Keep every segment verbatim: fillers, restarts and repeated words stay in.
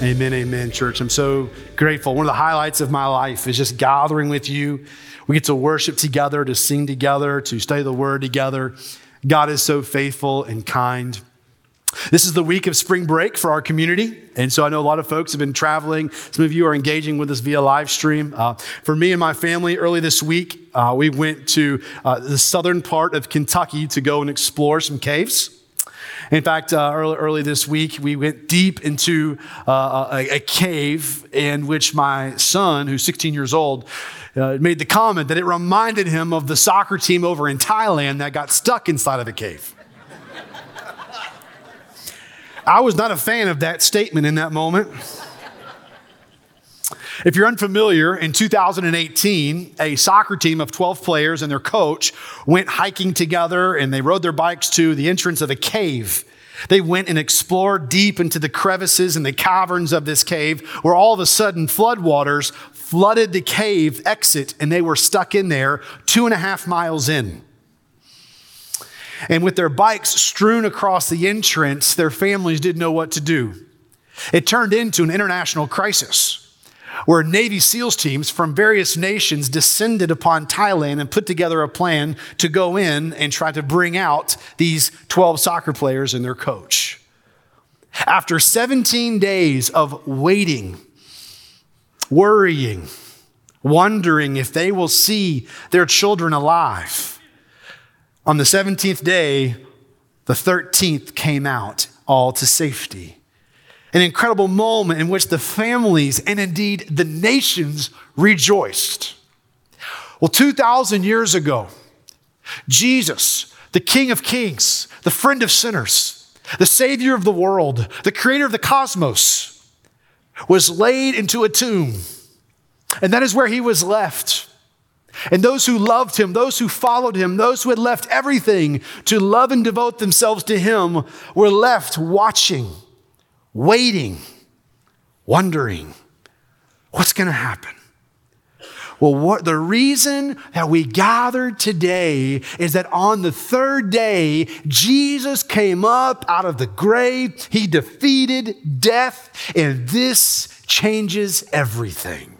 Amen, amen, church. I'm so grateful. One of the highlights of my life is just gathering with you. We get to worship together, to sing together, to study the word together. God is so faithful and kind. This is the week of spring break for our community. And so I know a lot of folks have been traveling. Some of you are engaging with us via live stream. Uh, for me and my family, early this week, uh, we went to uh, the southern part of Kentucky to go and explore some caves. In fact, uh, early, early this week, we went deep into uh, a, a cave in which my son, who's sixteen years old, uh, made the comment that it reminded him of the soccer team over in Thailand that got stuck inside of the cave. I was not a fan of that statement in that moment. If you're unfamiliar, in two thousand eighteen, a soccer team of twelve players and their coach went hiking together and they rode their bikes to the entrance of a cave. They went and explored deep into the crevices and the caverns of this cave, where all of a sudden floodwaters flooded the cave exit and they were stuck in there two and a half miles in. And with their bikes strewn across the entrance, their families didn't know what to do. It turned into an international crisis, where Navy SEALs teams from various nations descended upon Thailand and put together a plan to go in and try to bring out these twelve soccer players and their coach. After seventeen days of waiting, worrying, wondering if they will see their children alive, on the seventeenth day, the thirteenth came out, all to safety. An incredible moment in which the families and indeed the nations rejoiced. Well, two thousand years ago, Jesus, the King of Kings, the friend of sinners, the Savior of the world, the creator of the cosmos, was laid into a tomb. And that is where he was left. And those who loved him, those who followed him, those who had left everything to love and devote themselves to him were left watching, waiting, wondering, what's going to happen? Well, what, the reason that we gathered today is that on the third day, Jesus came up out of the grave. He defeated death, and this changes everything.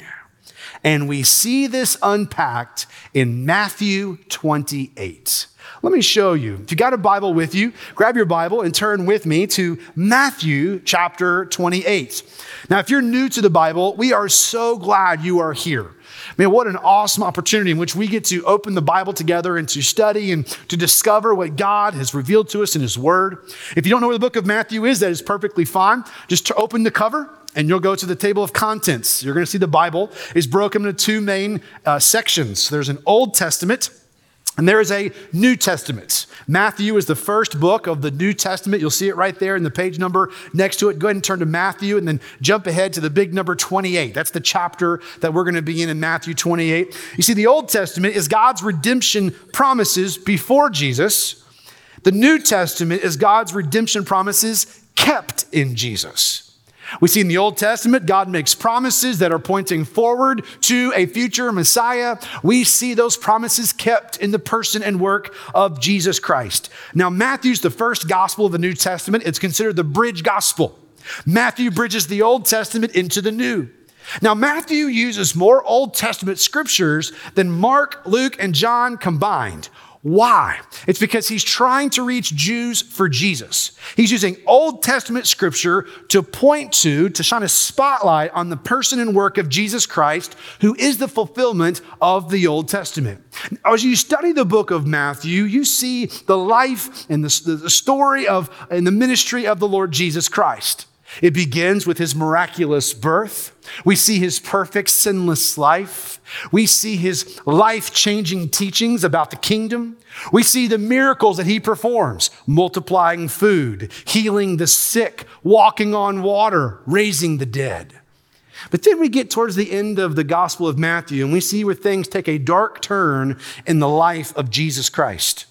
And we see this unpacked in Matthew twenty-eight. Let me show you. If you got a Bible with you, grab your Bible and turn with me to Matthew chapter twenty-eight. Now, if you're new to the Bible, we are so glad you are here. Man, what an awesome opportunity in which we get to open the Bible together and to study and to discover what God has revealed to us in his word. If you don't know where the book of Matthew is, that is perfectly fine. Just to open the cover and you'll go to the table of contents. You're going to see the Bible is broken into two main uh, sections. There's an Old Testament and there is a New Testament. Matthew is the first book of the New Testament. You'll see it right there in the page number next to it. Go ahead and turn to Matthew and then jump ahead to the big number twenty-eight. That's the chapter that we're going to be in in Matthew twenty-eight. You see, the Old Testament is God's redemption promises before Jesus. The New Testament is God's redemption promises kept in Jesus. We see in the Old Testament, God makes promises that are pointing forward to a future Messiah. We see those promises kept in the person and work of Jesus Christ. Now, Matthew's the first gospel of the New Testament. It's considered the bridge gospel. Matthew bridges the Old Testament into the New. Now, Matthew uses more Old Testament scriptures than Mark, Luke, and John combined. Why? It's because he's trying to reach Jews for Jesus. He's using Old Testament scripture to point to, to shine a spotlight on the person and work of Jesus Christ, who is the fulfillment of the Old Testament. As you study the book of Matthew, you see the life and the, the story of and the ministry of the Lord Jesus Christ. It begins with his miraculous birth. We see his perfect, sinless life. We see his life-changing teachings about the kingdom. We see the miracles that he performs, multiplying food, healing the sick, walking on water, raising the dead. But then we get towards the end of the Gospel of Matthew, and we see where things take a dark turn in the life of Jesus Christ.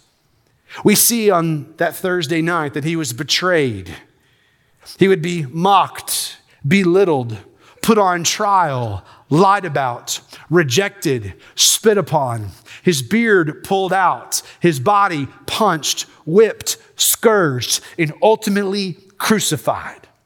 We see on that Thursday night that he was betrayed. He would be mocked, belittled, put on trial, lied about, rejected, spit upon, his beard pulled out, his body punched, whipped, scourged, and ultimately crucified.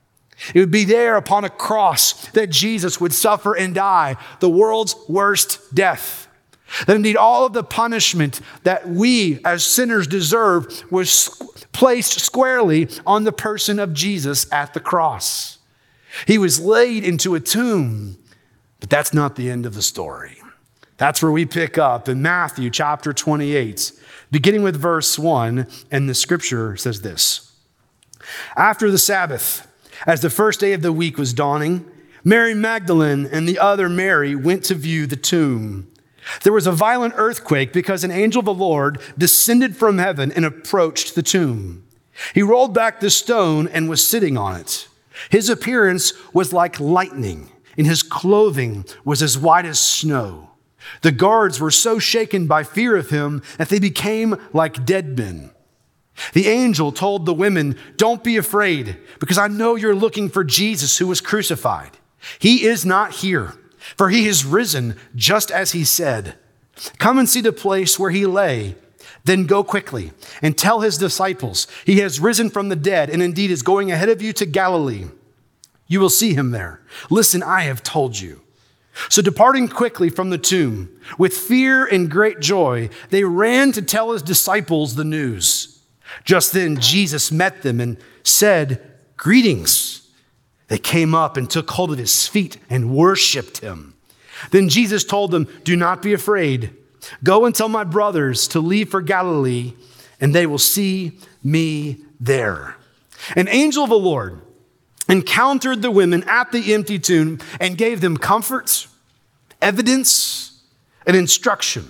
It would be there upon a cross that Jesus would suffer and die, the world's worst death. That indeed all of the punishment that we as sinners deserve was placed squarely on the person of Jesus at the cross. He was laid into a tomb, but that's not the end of the story. That's where we pick up in Matthew chapter twenty-eight, beginning with verse one, and the scripture says this. After the Sabbath, as the first day of the week was dawning, Mary Magdalene and the other Mary went to view the tomb. There was a violent earthquake because an angel of the Lord descended from heaven and approached the tomb. He rolled back the stone and was sitting on it. His appearance was like lightning, and his clothing was as white as snow. The guards were so shaken by fear of him that they became like dead men. The angel told the women, "Don't be afraid, because I know you're looking for Jesus who was crucified. He is not here, for he has risen just as he said. Come and see the place where he lay. Then go quickly and tell his disciples, he has risen from the dead and indeed is going ahead of you to Galilee. You will see him there. Listen, I have told you." So departing quickly from the tomb, with fear and great joy, they ran to tell his disciples the news. Just then Jesus met them and said, "Greetings." They came up and took hold of his feet and worshiped him. Then Jesus told them, "Do not be afraid. Go and tell my brothers to leave for Galilee, and they will see me there." An angel of the Lord encountered the women at the empty tomb and gave them comfort, evidence, and instruction.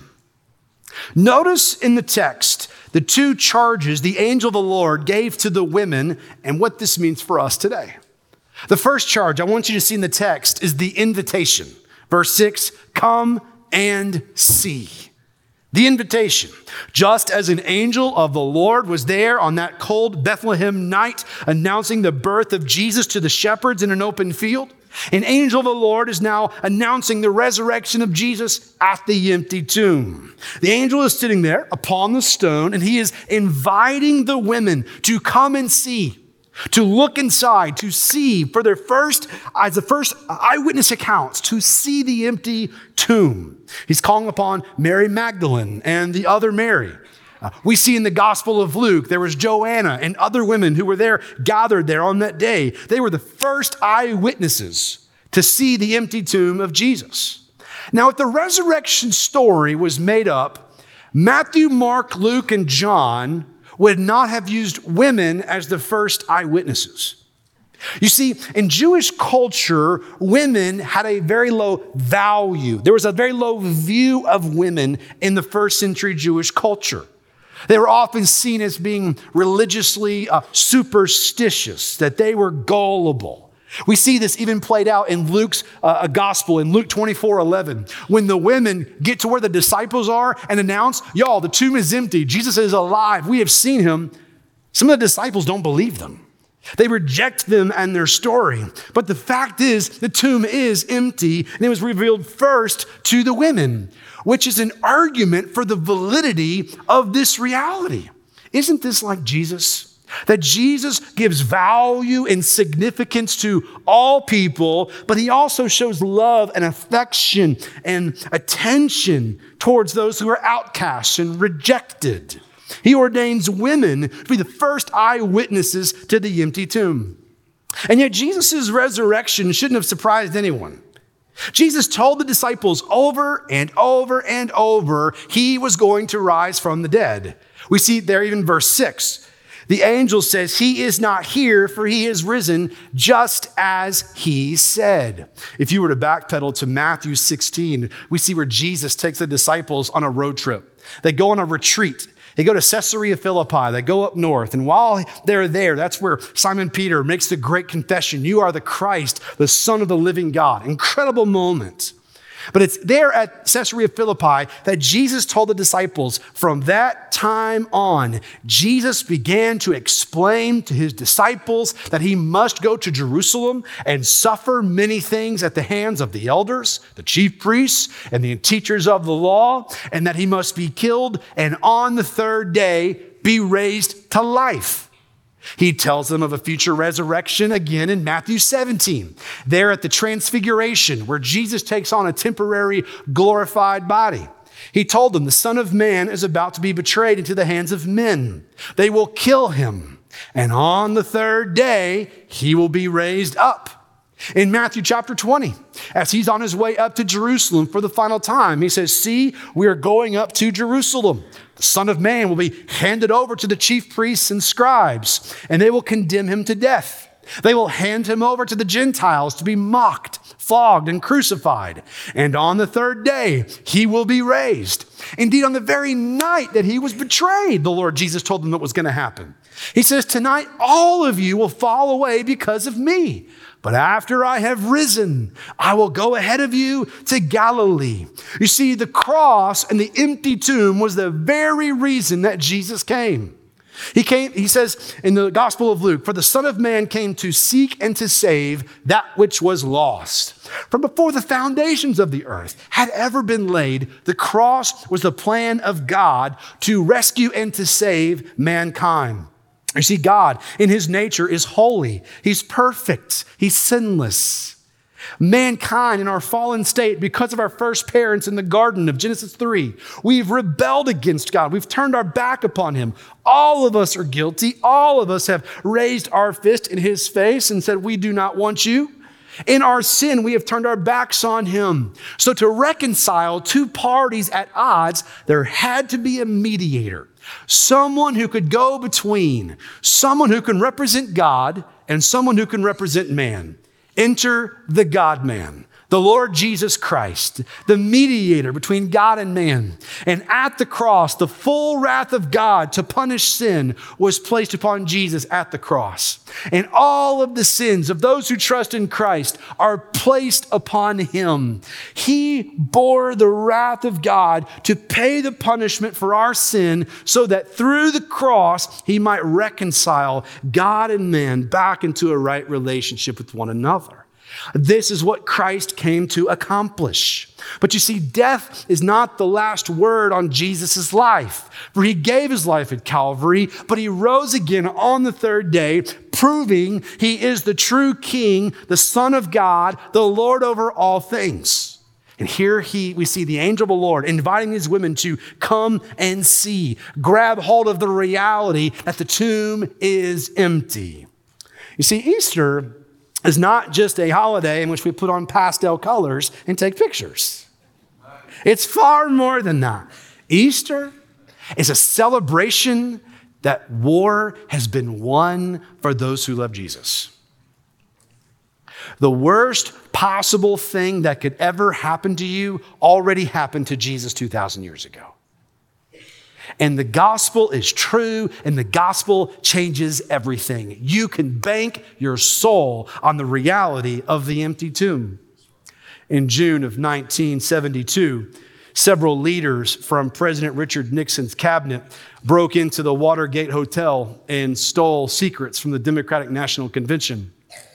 Notice in the text the two charges the angel of the Lord gave to the women and what this means for us today. The first charge I want you to see in the text is the invitation. Verse six, come and see. The invitation. Just as an angel of the Lord was there on that cold Bethlehem night announcing the birth of Jesus to the shepherds in an open field, an angel of the Lord is now announcing the resurrection of Jesus at the empty tomb. The angel is sitting there upon the stone, and he is inviting the women to come and see, to look inside, to see for their first, as the first eyewitness accounts, to see the empty tomb. He's calling upon Mary Magdalene and the other Mary. Uh, we see in the Gospel of Luke, there was Joanna and other women who were there, gathered there on that day. They were the first eyewitnesses to see the empty tomb of Jesus. Now, if the resurrection story was made up, Matthew, Mark, Luke, and John would not have used women as the first eyewitnesses. You see, in Jewish culture, women had a very low value. There was a very low view of women in the first century Jewish culture. They were often seen as being religiously uh, superstitious, that they were gullible. We see this even played out in Luke's uh, gospel, in Luke twenty-four eleven, when the women get to where the disciples are and announce, y'all, the tomb is empty. Jesus is alive. We have seen him. Some of the disciples don't believe them. They reject them and their story. But the fact is, the tomb is empty, and it was revealed first to the women, which is an argument for the validity of this reality. Isn't this like Jesus? That Jesus gives value and significance to all people, but he also shows love and affection and attention towards those who are outcasts and rejected. He ordains women to be the first eyewitnesses to the empty tomb. And yet Jesus' resurrection shouldn't have surprised anyone. Jesus told the disciples over and over and over he was going to rise from the dead. We see there even verse six. The angel says, he is not here, for he is risen, just as he said. If you were to backpedal to Matthew sixteen, we see where Jesus takes the disciples on a road trip. They go on a retreat. They go to Caesarea Philippi. They go up north. And while they're there, that's where Simon Peter makes the great confession. You are the Christ, the Son of the living God. Incredible moment. But it's there at Caesarea Philippi that Jesus told the disciples, from that time on, Jesus began to explain to his disciples that he must go to Jerusalem and suffer many things at the hands of the elders, the chief priests, and the teachers of the law, and that he must be killed and on the third day be raised to life. He tells them of a future resurrection again in Matthew seventeen. There at the Transfiguration, where Jesus takes on a temporary glorified body. He told them the Son of Man is about to be betrayed into the hands of men. They will kill him. And on the third day, he will be raised up. In Matthew chapter twenty, as he's on his way up to Jerusalem for the final time, he says, see, we are going up to Jerusalem. The Son of Man will be handed over to the chief priests and scribes, and they will condemn him to death. They will hand him over to the Gentiles to be mocked, flogged, and crucified. And on the third day, he will be raised. Indeed, on the very night that he was betrayed, the Lord Jesus told them that was going to happen. He says, tonight, all of you will fall away because of me. But after I have risen, I will go ahead of you to Galilee. You see, the cross and the empty tomb was the very reason that Jesus came. He came, he says in the Gospel of Luke, for the Son of Man came to seek and to save that which was lost. From before the foundations of the earth had ever been laid, the cross was the plan of God to rescue and to save mankind. You see, God in his nature is holy. He's perfect. He's sinless. Mankind in our fallen state, because of our first parents in the garden of Genesis three, we've rebelled against God. We've turned our back upon him. All of us are guilty. All of us have raised our fist in his face and said, we do not want you. In our sin, we have turned our backs on him. So to reconcile two parties at odds, there had to be a mediator. Someone who could go between, someone who can represent God and someone who can represent man. Enter the God-man, the Lord Jesus Christ, the mediator between God and man. And at the cross, the full wrath of God to punish sin was placed upon Jesus at the cross. And all of the sins of those who trust in Christ are placed upon him. He bore the wrath of God to pay the punishment for our sin so that through the cross, he might reconcile God and man back into a right relationship with one another. This is what Christ came to accomplish. But you see, death is not the last word on Jesus' life. For he gave his life at Calvary, but he rose again on the third day, proving he is the true King, the Son of God, the Lord over all things. And here he, we see the angel of the Lord inviting these women to come and see, grab hold of the reality that the tomb is empty. You see, Easter is not just a holiday in which we put on pastel colors and take pictures. It's far more than that. Easter is a celebration that war has been won for those who love Jesus. The worst possible thing that could ever happen to you already happened to Jesus two thousand years ago. And the gospel is true, and the gospel changes everything. You can bank your soul on the reality of the empty tomb. In June of nineteen seventy-two, several leaders from President Richard Nixon's cabinet broke into the Watergate Hotel and stole secrets from the Democratic National Convention.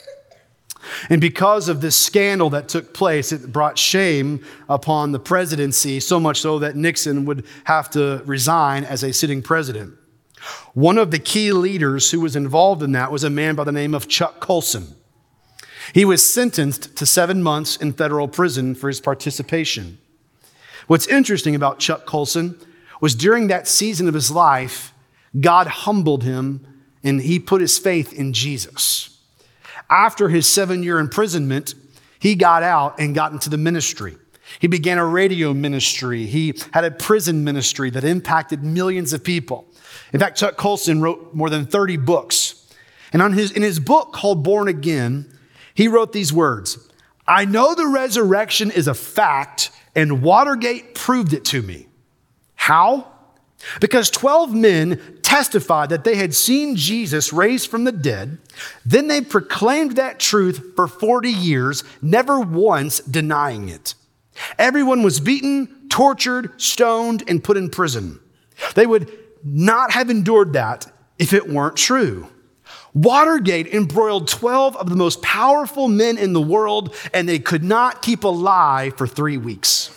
And because of this scandal that took place, it brought shame upon the presidency, so much so that Nixon would have to resign as a sitting president. One of the key leaders who was involved in that was a man by the name of Chuck Colson. He was sentenced to seven months in federal prison for his participation. What's interesting about Chuck Colson was during that season of his life, God humbled him and he put his faith in Jesus. After his seven-year imprisonment, he got out and got into the ministry. He began a radio ministry. He had a prison ministry that impacted millions of people. In fact, Chuck Colson wrote more than thirty books. And on his, in his book called Born Again, he wrote these words, "I know the resurrection is a fact, and Watergate proved it to me." How? Because twelve men testified that they had seen Jesus raised from the dead. Then they proclaimed that truth for forty years, never once denying it. Everyone was beaten, tortured, stoned, and put in prison. They would not have endured that if it weren't true. Watergate embroiled twelve of the most powerful men in the world, and they could not keep alive for three weeks.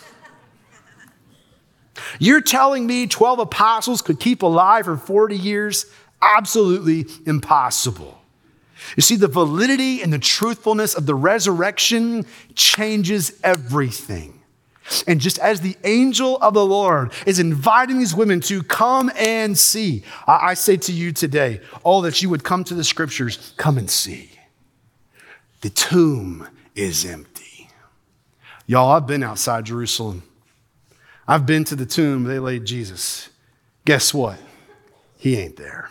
You're telling me twelve apostles could keep alive for forty years? absolutely impossible. You see, the validity and the truthfulness of the resurrection changes everything. And just as the angel of the Lord is inviting these women to come and see, I say to you today, oh, that you would come to the scriptures, come and see. The tomb is empty. Y'all, I've been outside Jerusalem. I've been to the tomb they laid Jesus. Guess what? He ain't there.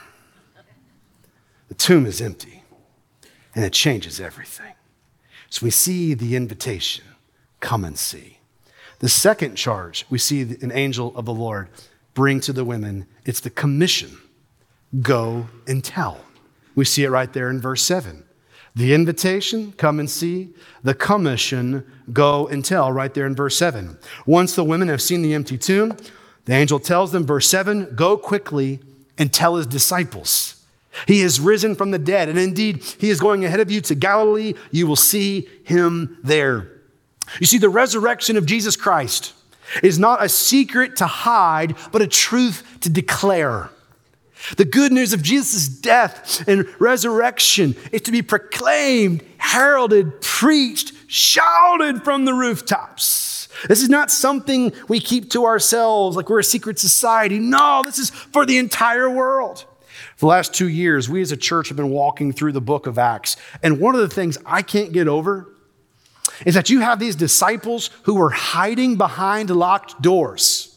The tomb is empty, and it changes everything. So we see the invitation, come and see. The second charge we see an angel of the Lord bring to the women, it's the commission, go and tell. We see it right there in verse seven. The invitation, come and see. The commission, go and tell, right there in verse seven. Once the women have seen the empty tomb, the angel tells them, verse seven, go quickly and tell his disciples. He is risen from the dead, and indeed, he is going ahead of you to Galilee. You will see him there. You see, the resurrection of Jesus Christ is not a secret to hide, but a truth to declare. The good news of Jesus' death and resurrection is to be proclaimed, heralded, preached, shouted from the rooftops. This is not something we keep to ourselves like we're a secret society. No, this is for the entire world. For the last two years, we as a church have been walking through the book of Acts. And one of the things I can't get over is that you have these disciples who were hiding behind locked doors.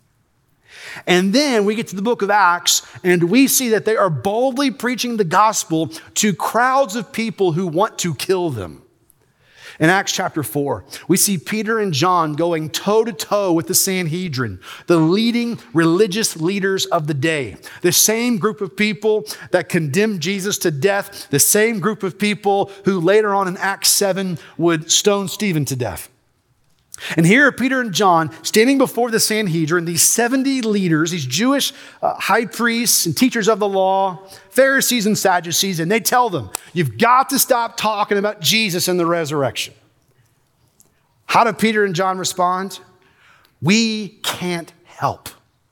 And then we get to the book of Acts and we see that they are boldly preaching the gospel to crowds of people who want to kill them. In Acts chapter four, we see Peter and John going toe to toe with the Sanhedrin, the leading religious leaders of the day. The same group of people that condemned Jesus to death, the same group of people who later on in Acts seven would stone Stephen to death. And here are Peter and John standing before the Sanhedrin, these seventy leaders, these Jewish uh, high priests and teachers of the law, Pharisees and Sadducees, and they tell them, you've got to stop talking about Jesus and the resurrection. How do Peter and John respond? We can't help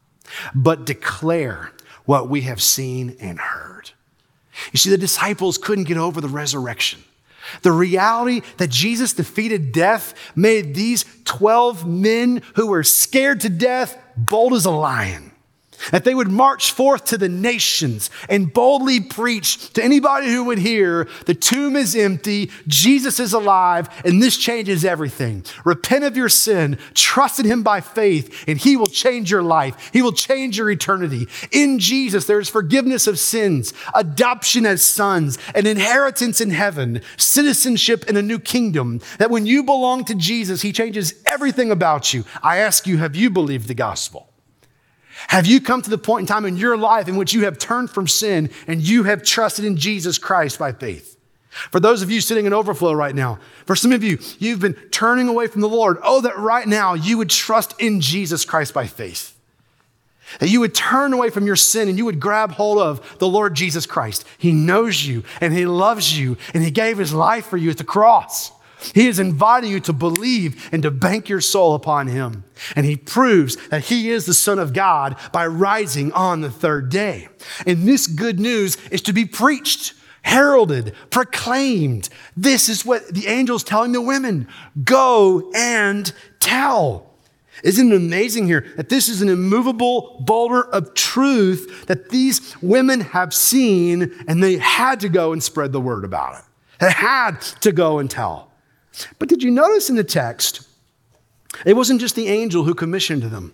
but declare what we have seen and heard. You see, the disciples couldn't get over the resurrection. The reality that Jesus defeated death made these twelve men who were scared to death bold as a lion. That they would march forth to the nations and boldly preach to anybody who would hear, the tomb is empty, Jesus is alive, and this changes everything. Repent of your sin, trust in him by faith, and he will change your life. He will change your eternity. In Jesus, there is forgiveness of sins, adoption as sons, an inheritance in heaven, citizenship in a new kingdom. That when you belong to Jesus, he changes everything about you. I ask you, have you believed the gospel? Have you come to the point in time in your life in which you have turned from sin and you have trusted in Jesus Christ by faith? For those of you sitting in overflow right now, for some of you, you've been turning away from the Lord. Oh, that right now you would trust in Jesus Christ by faith. That you would turn away from your sin and you would grab hold of the Lord Jesus Christ. He knows you and he loves you and he gave his life for you at the cross. He is inviting you to believe and to bank your soul upon him. And he proves that he is the Son of God by rising on the third day. And this good news is to be preached, heralded, proclaimed. This is what the angel's telling the women. Go and tell. Isn't it amazing here that this is an immovable boulder of truth that these women have seen and they had to go and spread the word about it. They had to go and tell. But did you notice in the text, it wasn't just the angel who commissioned them.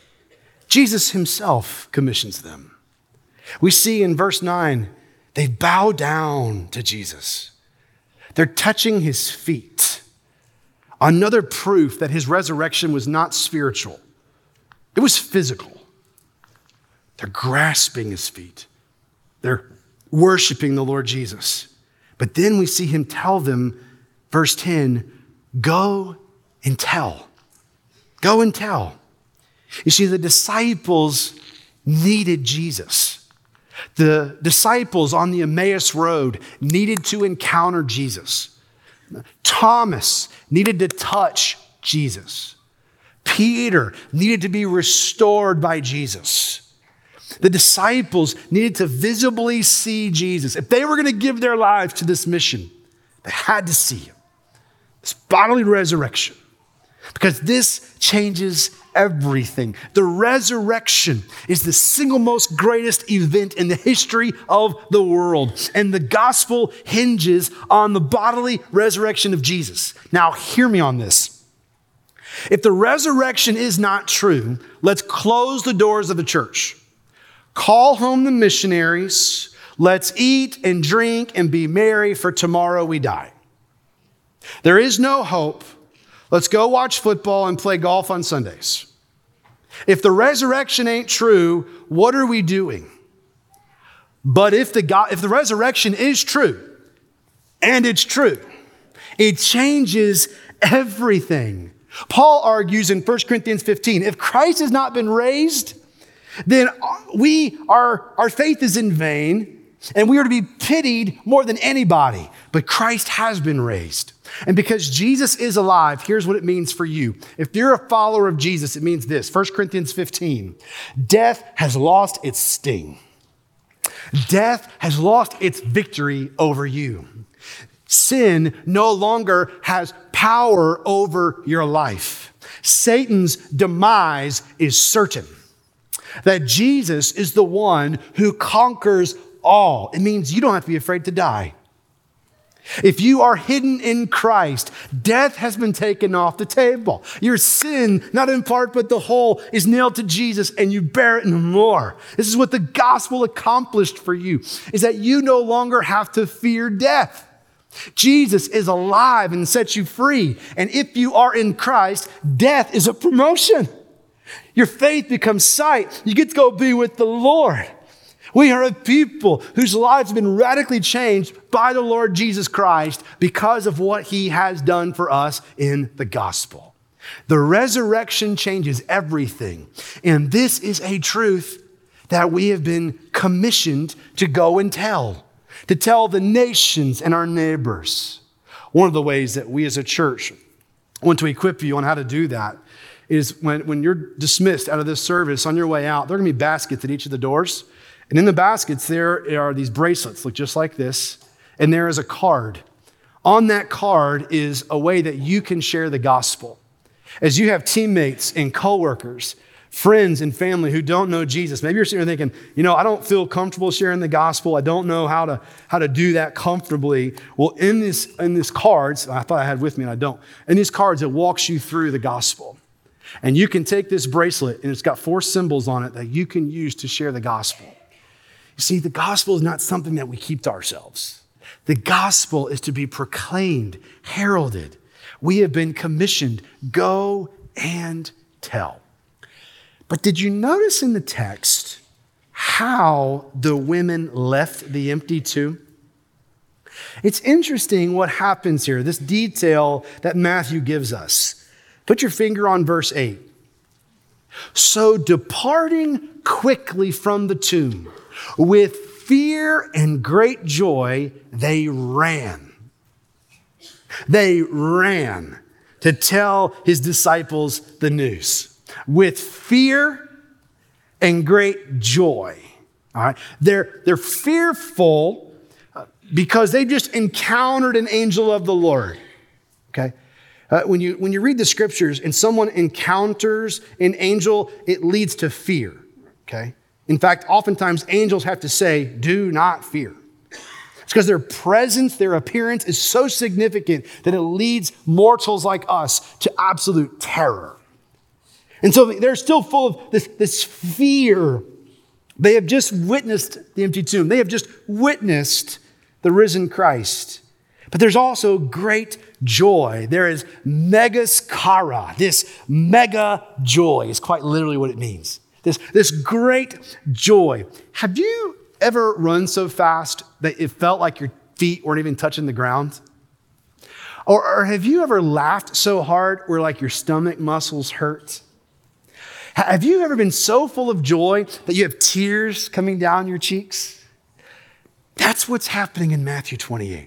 Jesus himself commissions them. We see in verse nine, they bow down to Jesus. They're touching his feet. Another proof that his resurrection was not spiritual. It was physical. They're grasping his feet. They're worshiping the Lord Jesus. But then we see him tell them, verse ten, go and tell. Go and tell. You see, the disciples needed Jesus. The disciples on the Emmaus Road needed to encounter Jesus. Thomas needed to touch Jesus. Peter needed to be restored by Jesus. The disciples needed to visibly see Jesus. If they were going to give their lives to this mission, they had to see him. This bodily resurrection. Because this changes everything. The resurrection is the single most greatest event in the history of the world. And the gospel hinges on the bodily resurrection of Jesus. Now, hear me on this. If the resurrection is not true, let's close the doors of the church. Call home the missionaries. Let's eat and drink and be merry, for tomorrow we die. There is no hope. Let's go watch football and play golf on Sundays. If the resurrection ain't true, what are we doing? But if the God, if the resurrection is true, and it's true, it changes everything. Paul argues in First Corinthians fifteen, if Christ has not been raised, then we are, our faith is in vain, and we are to be pitied more than anybody. But Christ has been raised. And because Jesus is alive, here's what it means for you. If you're a follower of Jesus, it means this. First Corinthians fifteen, death has lost its sting. Death has lost its victory over you. Sin no longer has power over your life. Satan's demise is certain. That Jesus is the one who conquers all. It means you don't have to be afraid to die. If you are hidden in Christ, death has been taken off the table. Your sin, not in part but the whole, is nailed to Jesus, and you bear it no more. This is what the gospel accomplished for you, is that you no longer have to fear death. Jesus is alive and sets you free. And if you are in Christ, death is a promotion. Your faith becomes sight. You get to go be with the Lord. We are a people whose lives have been radically changed by the Lord Jesus Christ because of what he has done for us in the gospel. The resurrection changes everything. And this is a truth that we have been commissioned to go and tell, to tell the nations and our neighbors. One of the ways that we as a church want to equip you on how to do that is when, when you're dismissed out of this service, on your way out, there are going to be baskets at each of the doors. And in the baskets, there are these bracelets, look just like this. And there is a card. On that card is a way that you can share the gospel. As you have teammates and coworkers, friends and family who don't know Jesus, maybe you're sitting there thinking, you know, I don't feel comfortable sharing the gospel. I don't know how to, how to do that comfortably. Well, in this, in this cards, I thought I had with me and I don't. In these cards, it walks you through the gospel. And you can take this bracelet, and it's got four symbols on it that you can use to share the gospel. You see, the gospel is not something that we keep to ourselves. The gospel is to be proclaimed, heralded. We have been commissioned, go and tell. But did you notice in the text how the women left the empty tomb? It's interesting what happens here, this detail that Matthew gives us. Put your finger on verse eight. So departing quickly from the tomb, with fear and great joy, they ran. They ran to tell his disciples the news. With fear and great joy. All right? They're, they're fearful because they just encountered an angel of the Lord. Okay? Uh, when you, when you read the scriptures and someone encounters an angel, it leads to fear. Okay? In fact, oftentimes angels have to say, do not fear. It's because their presence, their appearance is so significant that it leads mortals like us to absolute terror. And so they're still full of this, this fear. They have just witnessed the empty tomb. They have just witnessed the risen Christ. But there's also great joy. There is megaskara. This mega joy is quite literally what it means. This, this great joy. Have you ever run so fast that it felt like your feet weren't even touching the ground? Or, or have you ever laughed so hard where like your stomach muscles hurt? Have you ever been so full of joy that you have tears coming down your cheeks? That's what's happening in Matthew twenty-eight.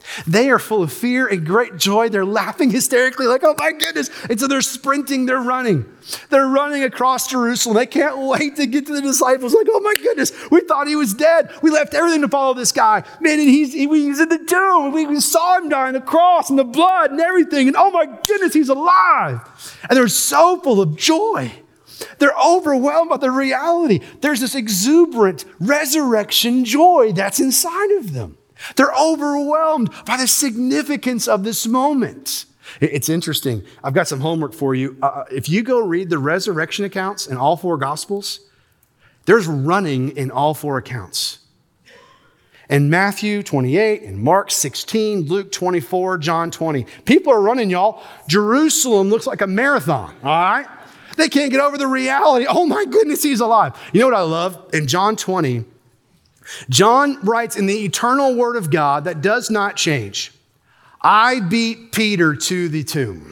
They are full of fear and great joy. They're laughing hysterically like, oh my goodness. And so they're sprinting, they're running. They're running across Jerusalem. They can't wait to get to the disciples like, oh my goodness, we thought he was dead. We left everything to follow this guy. Man, and he's, he, he's in the tomb. We, we saw him die on the cross and the blood and everything. And oh my goodness, he's alive. And they're so full of joy. They're overwhelmed by the reality. There's this exuberant resurrection joy that's inside of them. They're overwhelmed by the significance of this moment. It's interesting. I've got some homework for you. Uh, if you go read the resurrection accounts in all four Gospels, there's running in all four accounts. In Matthew twenty-eight, in Mark sixteen, Luke twenty-four, John twenty. People are running, y'all. Jerusalem looks like a marathon, all right? They can't get over the reality. Oh my goodness, he's alive. You know what I love? In John twenty, John writes in the eternal word of God that does not change, I beat Peter to the tomb.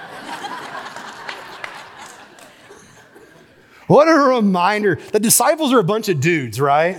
What a reminder. The disciples are a bunch of dudes, right?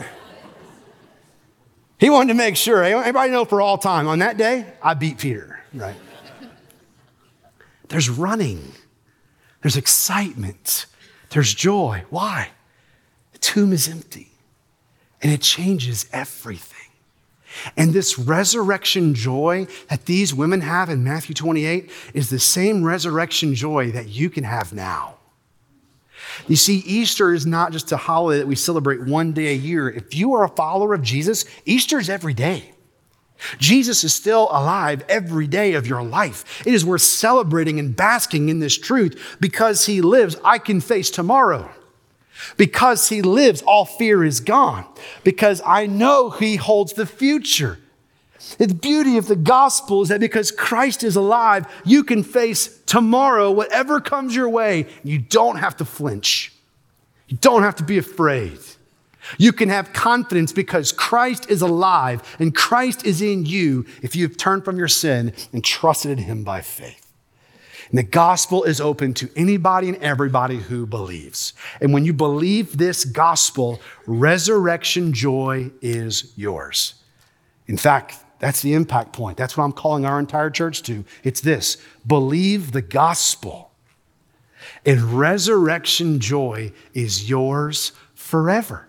He wanted to make sure. Everybody know for all time, on that day, I beat Peter, right? There's running. There's excitement. There's joy. Why? The tomb is empty. And it changes everything. And this resurrection joy that these women have in Matthew twenty-eight is the same resurrection joy that you can have now. You see, Easter is not just a holiday that we celebrate one day a year. If you are a follower of Jesus, Easter is every day. Jesus is still alive every day of your life. It is worth celebrating and basking in this truth. Because he lives, I can face tomorrow. Because he lives, all fear is gone. Because I know he holds the future. The beauty of the gospel is that because Christ is alive, you can face tomorrow, whatever comes your way. You don't have to flinch. You don't have to be afraid. You can have confidence because Christ is alive and Christ is in you if you've turned from your sin and trusted in him by faith. And the gospel is open to anybody and everybody who believes. And when you believe this gospel, resurrection joy is yours. In fact, that's the impact point. That's what I'm calling our entire church to. It's this: believe the gospel, and resurrection joy is yours forever.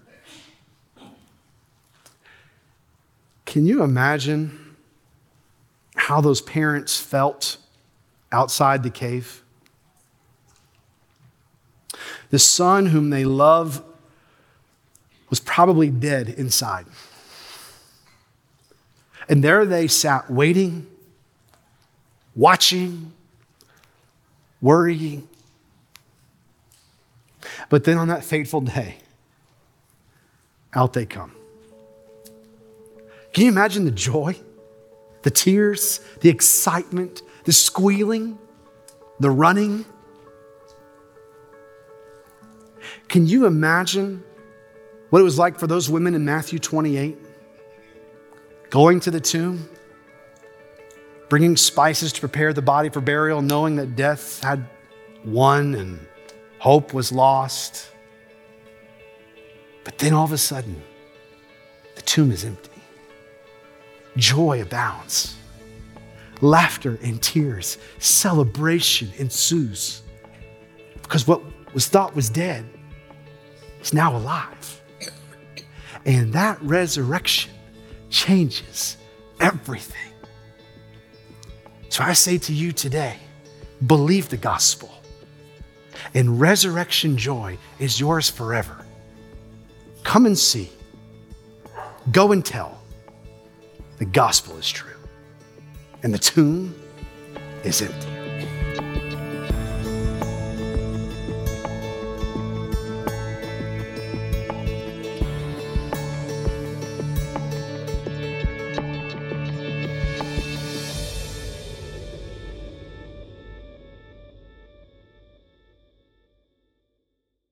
Can you imagine how those parents felt outside the cave? The son whom they love was probably dead inside. And there they sat waiting, watching, worrying. But then on that fateful day, out they come. Can you imagine the joy, the tears, the excitement, the squealing, the running? Can you imagine what it was like for those women in Matthew twenty-eight? Going to the tomb, bringing spices to prepare the body for burial, knowing that death had won and hope was lost. But then all of a sudden, the tomb is empty. Joy abounds. Laughter and tears, celebration ensues. Because what was thought was dead is now alive. And that resurrection changes everything. So I say to you today, believe the gospel, and resurrection joy is yours forever. Come and see. Go and tell. The gospel is true, and the tomb is empty.